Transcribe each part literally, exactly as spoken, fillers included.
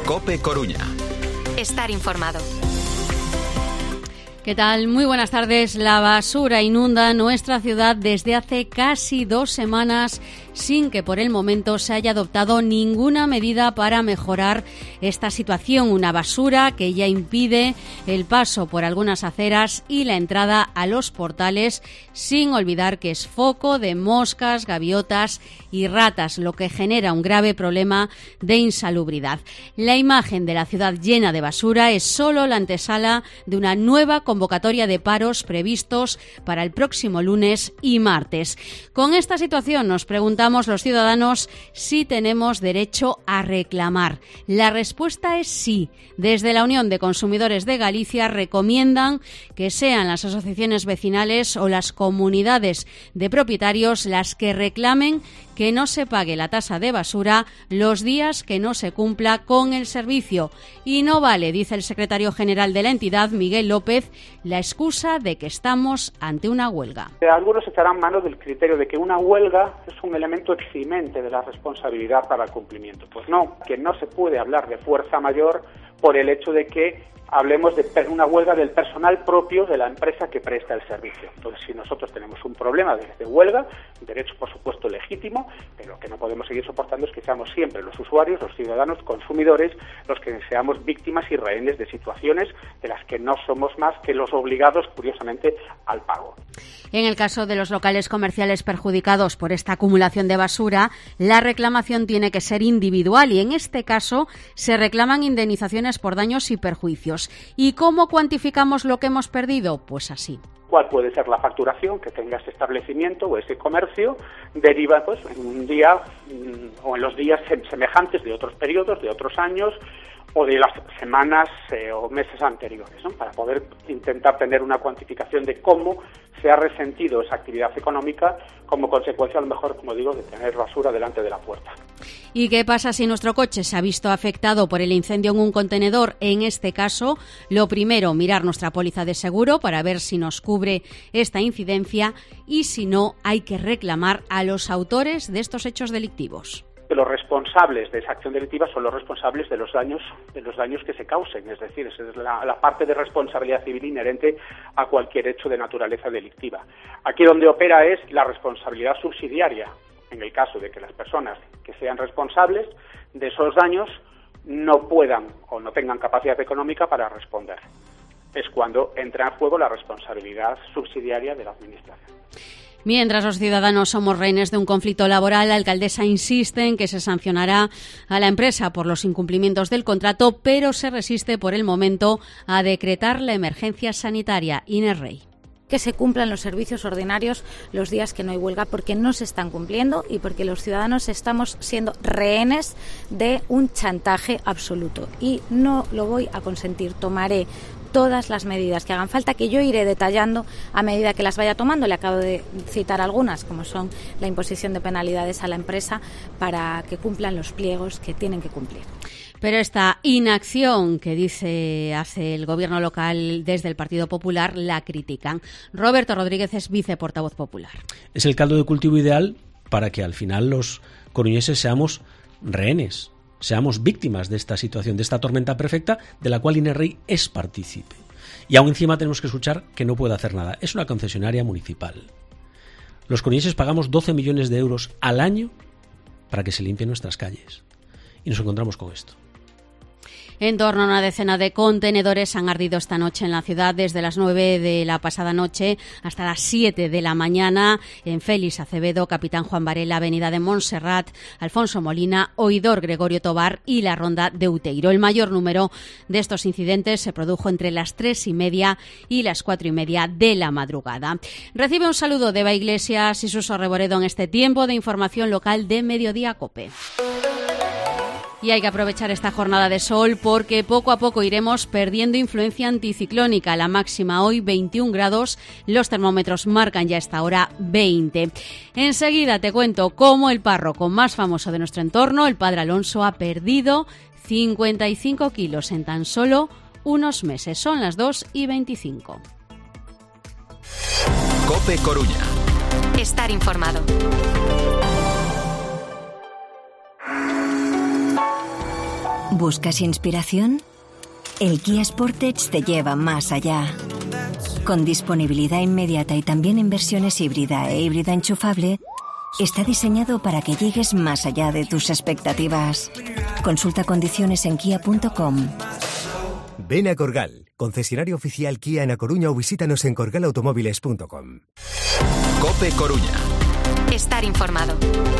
COPE Coruña. Estar informado. ¿Qué tal? Muy buenas tardes. La basura inunda nuestra ciudad desde hace casi dos semanas sin que por el momento se haya adoptado ninguna medida para mejorar esta situación. Una basura que ya impide el paso por algunas aceras y la entrada a los portales, sin olvidar que es foco de moscas, gaviotas y ratas, lo que genera un grave problema de insalubridad. La imagen de la ciudad llena de basura es solo la antesala de una nueva convocatoria de paros previstos para el próximo lunes y martes. Con esta situación nos preguntamos los ciudadanos si tenemos derecho a reclamar. La respuesta es sí. Desde la Unión de Consumidores de Galicia recomiendan que sean las asociaciones vecinales o las comunidades de propietarios las que reclamen que no se pague la tasa de basura los días que no se cumpla con el servicio. Y no vale, dice el secretario general de la entidad, Miguel López, la excusa de que estamos ante una huelga. Algunos echarán mano del criterio de que una huelga es un elemento eximente de la responsabilidad para el cumplimiento. Pues no, que no se puede hablar de fuerza mayor por el hecho de que hablemos de una huelga del personal propio de la empresa que presta el servicio. Entonces, si nosotros tenemos un problema de, de huelga, un derecho por supuesto legítimo, pero que no podemos seguir soportando es que seamos siempre los usuarios, los ciudadanos, consumidores, los que seamos víctimas y rehenes de situaciones de las que no somos más que los obligados, curiosamente, al pago. En el caso de los locales comerciales perjudicados por esta acumulación de basura, la reclamación tiene que ser individual y en este caso se reclaman indemnizaciones por daños y perjuicios. ¿Y cómo cuantificamos lo que hemos perdido? Pues así. ¿Cuál puede ser la facturación que tenga ese establecimiento o ese comercio? Deriva pues en un día mmm, o en los días semejantes de otros periodos, de otros años o de las semanas eh, o meses anteriores, ¿no? Para poder intentar tener una cuantificación de cómo se ha resentido esa actividad económica como consecuencia, a lo mejor, como digo, de tener basura delante de la puerta. ¿Y qué pasa si nuestro coche se ha visto afectado por el incendio en un contenedor? En este caso, lo primero, mirar nuestra póliza de seguro para ver si nos cubre esta incidencia y si no, hay que reclamar a los autores de estos hechos delictivos. Los responsables de esa acción delictiva son los responsables de los daños de los daños que se causen, es decir, esa es la, la parte de responsabilidad civil inherente a cualquier hecho de naturaleza delictiva. Aquí donde opera es la responsabilidad subsidiaria, en el caso de que las personas que sean responsables de esos daños no puedan o no tengan capacidad económica para responder. Es cuando entra en juego la responsabilidad subsidiaria de la Administración. Mientras los ciudadanos somos rehenes de un conflicto laboral, la alcaldesa insiste en que se sancionará a la empresa por los incumplimientos del contrato, pero se resiste por el momento a decretar la emergencia sanitaria. Inés Rey. Que se cumplan los servicios ordinarios los días que no hay huelga, porque no se están cumpliendo y porque los ciudadanos estamos siendo rehenes de un chantaje absoluto. Y no lo voy a consentir. Tomaré todas las medidas que hagan falta, que yo iré detallando a medida que las vaya tomando. Le acabo de citar algunas, como son la imposición de penalidades a la empresa para que cumplan los pliegos que tienen que cumplir. Pero esta inacción que dice hace el gobierno local desde el Partido Popular la critican. Roberto Rodríguez es viceportavoz popular. Es el caldo de cultivo ideal para que al final los coruñeses seamos rehenes, seamos víctimas de esta situación, de esta tormenta perfecta de la cual Inés Rey es partícipe. Y aún encima tenemos que escuchar que no puede hacer nada. Es una concesionaria municipal. Los coruñeses pagamos doce millones de euros al año para que se limpien nuestras calles. Y nos encontramos con esto. En torno a una decena de contenedores han ardido esta noche en la ciudad desde las nueve de la pasada noche hasta las siete de la mañana en Félix Acevedo, Capitán Juan Varela, Avenida de Montserrat, Alfonso Molina, Oidor Gregorio Tobar y la Ronda de Uteiro. El mayor número de estos incidentes se produjo entre las tres y media y las cuatro y media de la madrugada. Recibe un saludo de Eva Iglesias y Suso Reboredo en este tiempo de información local de Mediodía COPE. Y hay que aprovechar esta jornada de sol porque poco a poco iremos perdiendo influencia anticiclónica. La máxima hoy veintiún grados, los termómetros marcan ya a esta hora veinte. Enseguida te cuento cómo el párroco más famoso de nuestro entorno, el Padre Alonso, ha perdido cincuenta y cinco kilos en tan solo unos meses. Son las dos y veinticinco. COPE Coruña. Estar informado. ¿Buscas inspiración? El Kia Sportage te lleva más allá. Con disponibilidad inmediata y también en versiones híbrida e híbrida enchufable, está diseñado para que llegues más allá de tus expectativas. Consulta condiciones en kia punto com. Ven a Corgal, concesionario oficial Kia en A Coruña, o visítanos en corgal automóviles punto com. COPE Coruña. Estar informado.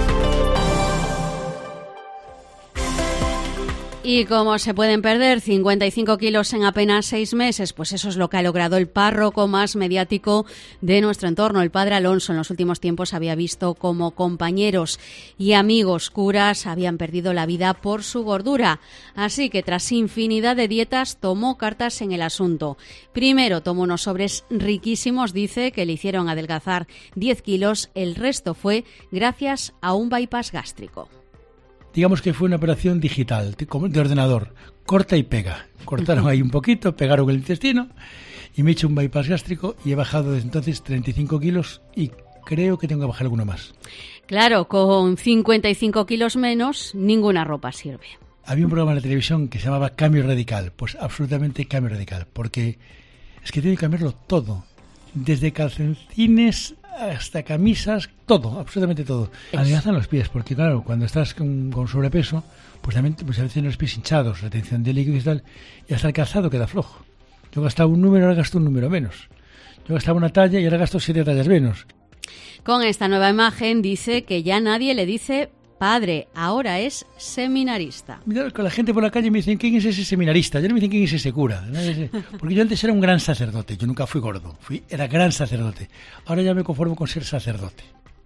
Y como se pueden perder cincuenta y cinco kilos en apenas seis meses, pues eso es lo que ha logrado el párroco más mediático de nuestro entorno. El padre Alonso en los últimos tiempos había visto como compañeros y amigos curas habían perdido la vida por su gordura. Así que tras infinidad de dietas tomó cartas en el asunto. Primero tomó unos sobres riquísimos, dice, que le hicieron adelgazar diez kilos. El resto fue gracias a un bypass gástrico. Digamos que fue una operación digital, de ordenador, corta y pega. Cortaron ahí un poquito, pegaron el intestino y me he hecho un bypass gástrico y he bajado desde entonces treinta y cinco kilos y creo que tengo que bajar alguno más. Claro, con cincuenta y cinco kilos menos, ninguna ropa sirve. Había un programa en la televisión que se llamaba Cambio Radical, pues absolutamente cambio radical, porque es que tiene que cambiarlo todo, desde calcetines hasta camisas, todo, absolutamente todo. Adelgazan los pies, porque claro, cuando estás con, con sobrepeso, pues también pues a veces tienes los pies hinchados, retención de líquidos y tal, y hasta el calzado queda flojo. Yo gastaba un número, ahora gasto un número menos. Yo gastaba una talla y ahora gasto siete tallas menos. Con esta nueva imagen dice que ya nadie le dice padre, ahora es seminarista. Mira, con la gente por la calle me dicen, ¿quién es ese seminarista? Ya no me dicen, ¿quién es ese cura? Porque yo antes era un gran sacerdote, yo nunca fui gordo, fui, era gran sacerdote. Ahora ya me conformo con ser sacerdote.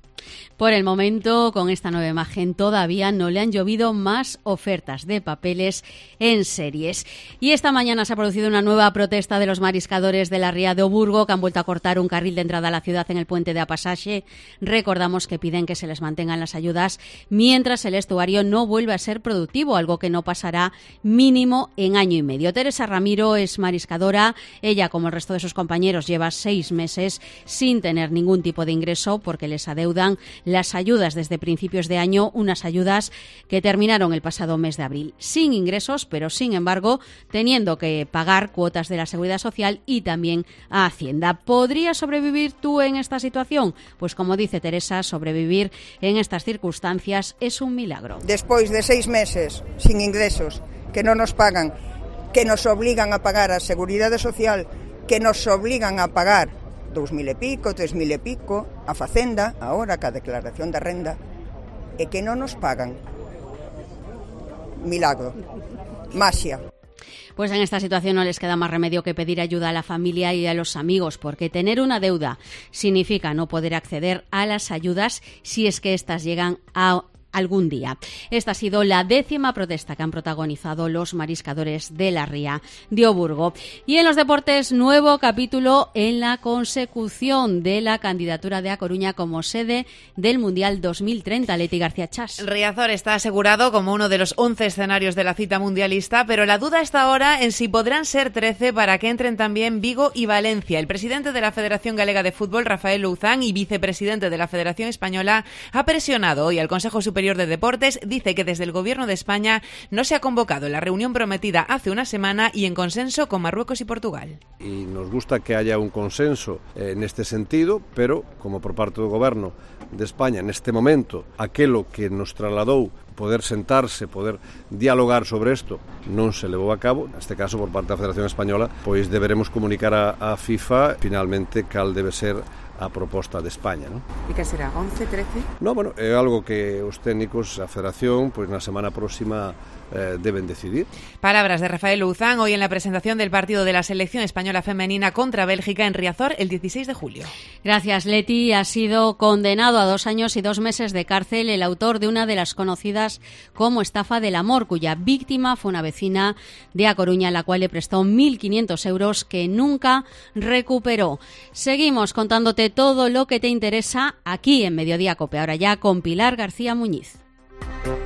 Por el momento, con esta nueva imagen, todavía no le han llovido más ofertas de papeles en series. Y esta mañana se ha producido una nueva protesta de los mariscadores de la ría de Oburgo, que han vuelto a cortar un carril de entrada a la ciudad en el puente de Apasaxe. Recordamos que piden que se les mantengan las ayudas mientras el estuario no vuelve a ser productivo, algo que no pasará mínimo en año y medio. Teresa Ramiro es mariscadora. Ella, como el resto de sus compañeros, lleva seis meses sin tener ningún tipo de ingreso porque les adeudan las ayudas desde principios de año, unas ayudas que terminaron el pasado mes de abril. Sin ingresos, pero sin embargo, teniendo que pagar cuotas de la Seguridad Social y también a Hacienda. ¿Podrías sobrevivir tú en esta situación? Pues como dice Teresa, sobrevivir en estas circunstancias es un milagro. Despois de seis meses sin ingresos, que non nos pagan, que nos obligan a pagar a Seguridade Social, que nos obligan a pagar dous mil e pico, tres mil e pico, a Facenda, ahora ca declaración da renda, e que non nos pagan. Milagro. Maxia. Pues en esta situación no les queda más remedio que pedir ayuda a la familia y a los amigos, porque tener una deuda significa no poder acceder a las ayudas si es que éstas llegan a algún día. Esta ha sido la décima protesta que han protagonizado los mariscadores de la ría de Oburgo. Y en los deportes, nuevo capítulo en la consecución de la candidatura de A Coruña como sede del Mundial dos mil treinta. Leti García Chas. Riazor está asegurado como uno de los once escenarios de la cita mundialista, pero la duda está ahora en si podrán ser trece para que entren también Vigo y Valencia. El presidente de la Federación Galega de Fútbol, Rafael Louzán, y vicepresidente de la Federación Española, ha presionado hoy al Consejo Superior de Deportes. Dice que desde el Gobierno de España no se ha convocado la reunión prometida hace una semana y en consenso con Marruecos y Portugal. Y nos gusta que haya un consenso en este sentido, pero como por parte do Goberno de España neste momento aquelo que nos trasladou poder sentarse, poder dialogar sobre isto non se levou a cabo, neste caso por parte da Federación Española, pois deberemos comunicar a, a FIFA finalmente cal debe ser a proposta de España, ¿no? E que será, once, trece? No, bueno, é algo que os técnicos, a Federación, pois na semana próxima eh, deben decidir. Palabras de Rafael Louzán hoy en la presentación del partido de la selección española femenina contra Bélgica en Riazor el dieciséis de julio. Gracias, Leti. Ha sido condenado a dos años y dos meses de cárcel el autor de una de las conocidas como estafa del amor, cuya víctima fue una vecina de A Coruña, a la cual le prestó mil quinientos euros que nunca recuperó. Seguimos contándote todo lo que te interesa aquí en Mediodía Cope, ahora ya con Pilar García Muñiz.